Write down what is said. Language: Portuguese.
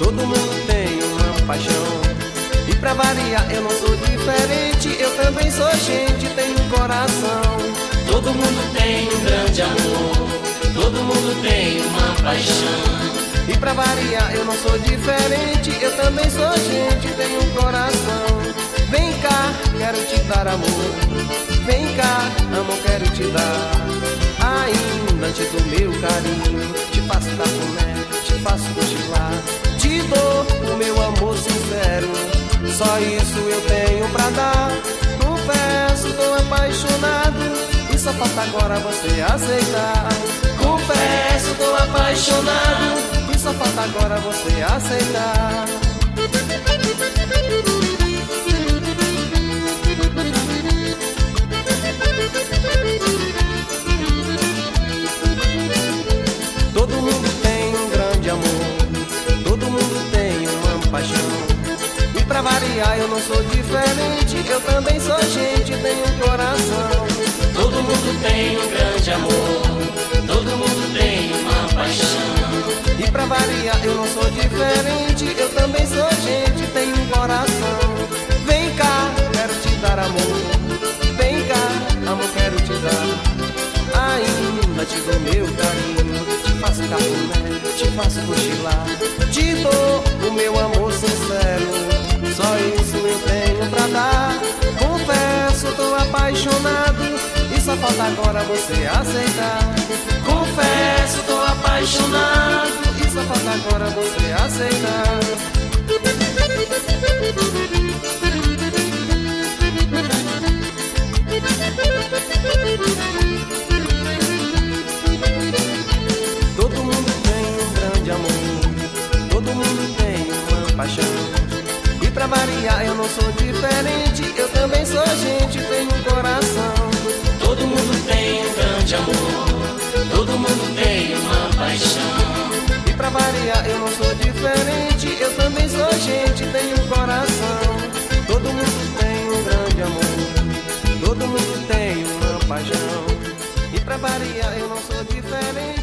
Todo mundo tem uma paixão, e pra variar eu não sou diferente. Eu também sou gente, tenho um coração. Todo mundo tem um grande amor, todo mundo tem uma paixão. E pra variar eu não sou diferente. Eu também sou gente, tenho um coração. Vem cá, quero te dar amor. Vem cá, amor, quero te dar. Ainda te dou meu carinho, te faço cafuné, te faço cochilar. Te dou o meu amor sincero, só isso eu tenho pra dar. Confesso, tô apaixonado, e só falta agora você aceitar. Confesso, tô apaixonado, e só falta agora você aceitar. Todo mundo tem um grande amor, todo mundo tem uma paixão. E pra variar eu não sou diferente, eu também sou gente, tenho um coração. Todo mundo tem um grande amor, todo mundo tem uma paixão. E pra variar eu não sou diferente, eu também sou gente, tenho um coração. Vem cá, quero te dar amor. Vem cá, amor, quero te dar. Ainda te dou meu carinho, te faço cafuné, te faço cochilar. Te dou o meu amor sincero, só isso eu tenho pra dar. Confesso, tô apaixonado, e só falta agora você aceitar. Confesso, tô apaixonado, e só falta agora você aceitar. Todo mundo tem um grande amor, todo mundo tem uma paixão. E pra variar eu não sou diferente, eu também sou gente, tenho um coração. Todo mundo tem um grande amor, todo mundo tem uma paixão. E pra variar eu não sou diferente, eu também sou gente, tenho um coração. Todo mundo tem um grande amor, todo mundo tem uma paixão. E pra variar eu não sou diferente.